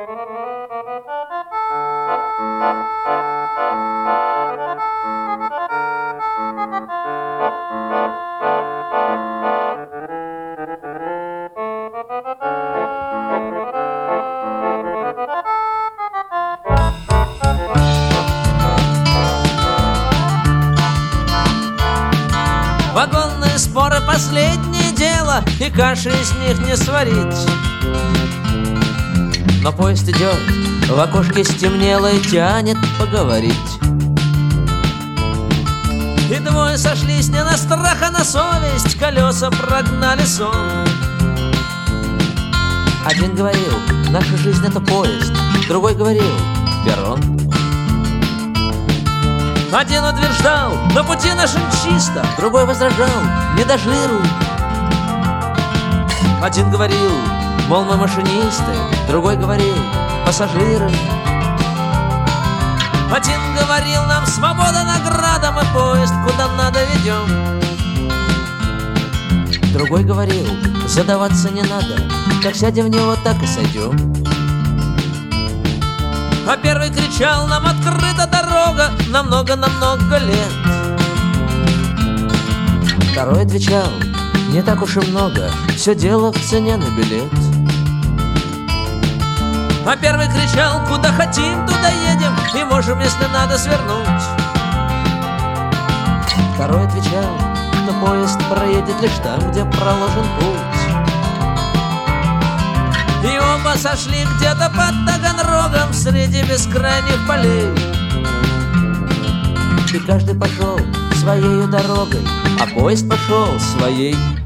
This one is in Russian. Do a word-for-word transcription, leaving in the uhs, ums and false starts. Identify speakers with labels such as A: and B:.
A: Вагонные споры — последнее дело, и каши из них не сварить. Но поезд идет, в окошке стемнело и тянет поговорить. И двое сошлись не на страх, а на совесть, колеса прогнали сон. Один говорил: наша жизнь — это поезд. Другой говорил: перрон. Один утверждал: на пути нашим чисто. Другой возражал: не до жиру. Один говорил: мол, мы машинисты. Другой говорил: пассажиры. Один говорил: нам свобода награда, мы поезд куда надо ведем. Другой говорил: задаваться не надо, как сядем в него, так и сойдем. А первый кричал: нам открыта дорога на много-на много лет. Второй отвечал: не так уж и много, все дело в цене на билет. А первый кричал: куда хотим, туда едем, и можем, если надо, свернуть. Второй отвечал: что поезд проедет лишь там, где проложен путь. И оба сошли где-то под Таганрогом среди бескрайних полей. И каждый пошел своею дорогой, а поезд пошел своей.